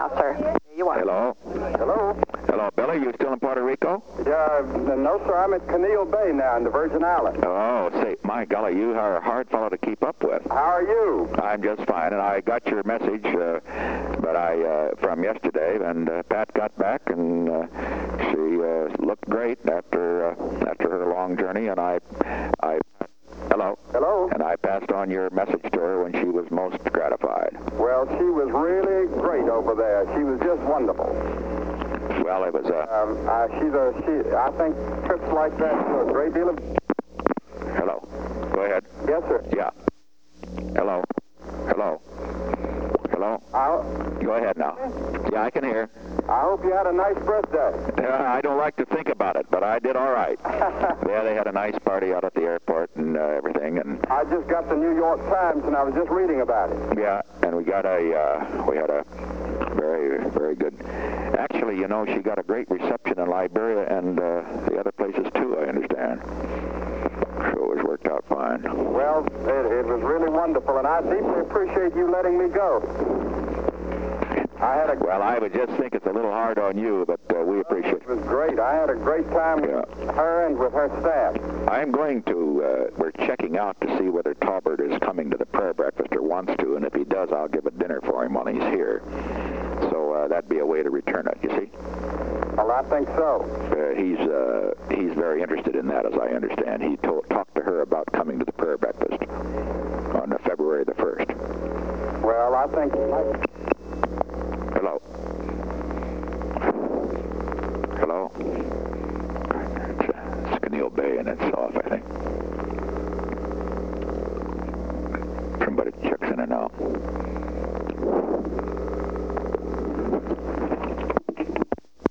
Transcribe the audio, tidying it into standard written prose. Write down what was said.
now, sir. Here you are. Hello? Hello? Hello, Billy. You still in Puerto Rico? No, sir. I'm at Conneaut Bay now in the Virgin Islands. Oh, say, my golly, you are a hard fellow to keep up with. How are you? I'm just fine, and I got your message, from yesterday, and Pat got back, and she looked great after her long journey, and I hello. Hello? And I passed on your message to her when she was most gratified. Well, she was really great over there. She was just wonderful. Well, it was I think trips like that do a great deal of... Hello. Go ahead. Yes, sir. Yeah. Hello. Hello. Hello. Go ahead now. Yeah, I can hear. I hope you had a nice birthday. I don't like to think about it, but I did all right. Yeah, they had a nice party out at the airport and everything, and I just got the New York Times, and I was just reading about it. yeah, and we had a very, very good. Actually, you know, she got a great reception in Liberia and the other places too, I understand. So it was worked out fine. Well, it was really wonderful, and I deeply appreciate you letting me go. Well, I would just think it's a little hard on you, but we appreciate it. It was great. I had a great time with her and with her staff. I'm going to, we're checking out to see whether Taubert is coming to the prayer breakfast or wants to, and if he does, I'll give a dinner for him while he's here. So that'd be a way to return it, you see? Well, I think so. He's very interested in that, as I understand. He talked to her about coming to the prayer breakfast on February the 1st. Well, I think...